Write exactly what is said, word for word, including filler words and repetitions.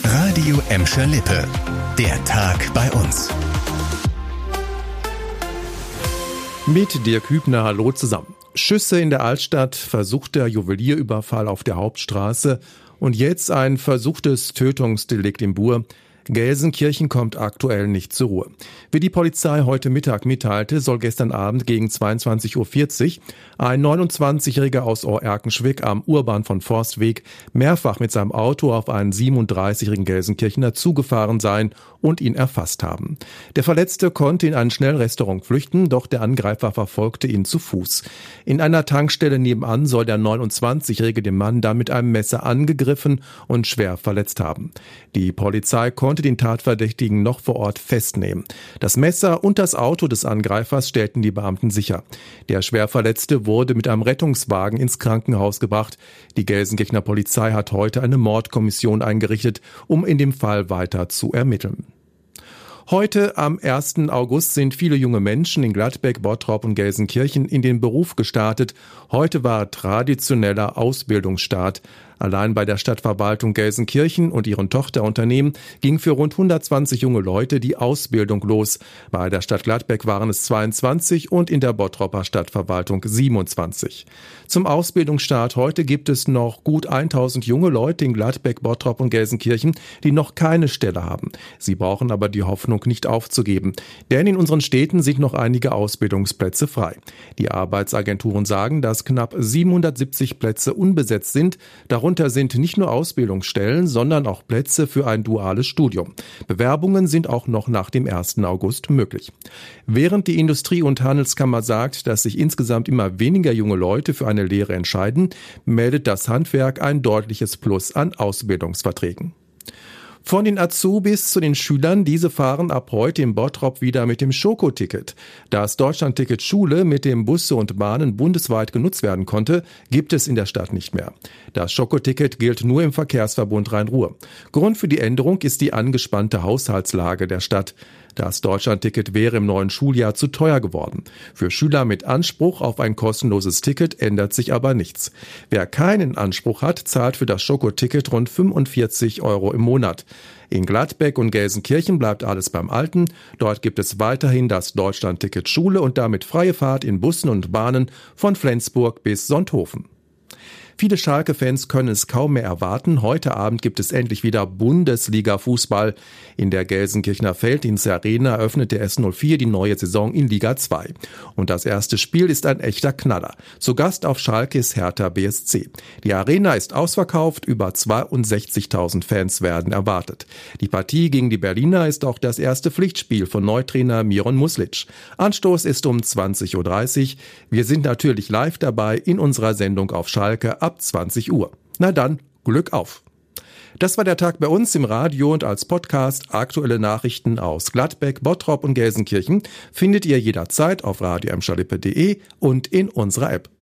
Radio Emscher Lippe. Der Tag bei uns. Mit Dirk Hübner, hallo zusammen. Schüsse in der Altstadt, versuchter Juwelierüberfall auf der Hauptstraße und jetzt ein versuchtes Tötungsdelikt in Buhr. Gelsenkirchen kommt aktuell nicht zur Ruhe. Wie die Polizei heute Mittag mitteilte, soll gestern Abend gegen zweiundzwanzig Uhr vierzig ein neunundzwanzigjähriger aus Ohr-Erkenschwick am Urban von Forstweg mehrfach mit seinem Auto auf einen siebenunddreißigjährigen Gelsenkirchener zugefahren sein und ihn erfasst haben. Der Verletzte konnte in ein Schnellrestaurant flüchten, doch der Angreifer verfolgte ihn zu Fuß. In einer Tankstelle nebenan soll der neunundzwanzigjährige den Mann dann mit einem Messer angegriffen und schwer verletzt haben. Die Polizei konnte den Tatverdächtigen noch vor Ort festnehmen. Das Messer und das Auto des Angreifers stellten die Beamten sicher. Der Schwerverletzte wurde mit einem Rettungswagen ins Krankenhaus gebracht. Die Gelsenkirchener Polizei hat heute eine Mordkommission eingerichtet, um in dem Fall weiter zu ermitteln. Heute, am ersten August, sind viele junge Menschen in Gladbeck, Bottrop und Gelsenkirchen in den Beruf gestartet. Heute war traditioneller Ausbildungsstart. Allein bei der Stadtverwaltung Gelsenkirchen und ihren Tochterunternehmen ging für rund hundertzwanzig junge Leute die Ausbildung los. Bei der Stadt Gladbeck waren es zweiundzwanzig und in der Bottroper Stadtverwaltung siebenundzwanzig. Zum Ausbildungsstart heute gibt es noch gut tausend junge Leute in Gladbeck, Bottrop und Gelsenkirchen, die noch keine Stelle haben. Sie brauchen aber die Hoffnung nicht aufzugeben, denn in unseren Städten sind noch einige Ausbildungsplätze frei. Die Arbeitsagenturen sagen, dass knapp siebenhundertsiebzig Plätze unbesetzt sind. Darunter sind nicht nur Ausbildungsstellen, sondern auch Plätze für ein duales Studium. Bewerbungen sind auch noch nach dem ersten August möglich. Während die Industrie- und Handelskammer sagt, dass sich insgesamt immer weniger junge Leute für eine Lehre entscheiden, meldet das Handwerk ein deutliches Plus an Ausbildungsverträgen. Von den Azubis zu den Schülern, diese fahren ab heute in Bottrop wieder mit dem Schokoticket. Da das Deutschlandticket Schule mit dem Busse und Bahnen bundesweit genutzt werden konnte, gibt es in der Stadt nicht mehr. Das Schokoticket gilt nur im Verkehrsverbund Rhein-Ruhr. Grund für die Änderung ist die angespannte Haushaltslage der Stadt. Das Deutschlandticket wäre im neuen Schuljahr zu teuer geworden. Für Schüler mit Anspruch auf ein kostenloses Ticket ändert sich aber nichts. Wer keinen Anspruch hat, zahlt für das Schokoticket rund fünfundvierzig Euro im Monat. In Gladbeck und Gelsenkirchen bleibt alles beim Alten. Dort gibt es weiterhin das Deutschlandticket Schule und damit freie Fahrt in Bussen und Bahnen von Flensburg bis Sonthofen. Viele Schalke-Fans können es kaum mehr erwarten. Heute Abend gibt es endlich wieder Bundesliga-Fußball. In der Gelsenkirchener Felddienst-Arena eröffnet der S null vier die neue Saison in Liga zwei. Und das erste Spiel ist ein echter Knaller. Zu Gast auf Schalke ist Hertha B S C. Die Arena ist ausverkauft, über zweiundsechzigtausend Fans werden erwartet. Die Partie gegen die Berliner ist auch das erste Pflichtspiel von Neutrainer Miron Muslic. Anstoß ist um zwanzig Uhr dreißig. Wir sind natürlich live dabei in unserer Sendung auf Schalke ab zwanzig Uhr. Na dann, Glück auf! Das war der Tag bei uns im Radio und als Podcast. Aktuelle Nachrichten aus Gladbeck, Bottrop und Gelsenkirchen findet ihr jederzeit auf radio emscher lippe punkt de und in unserer App.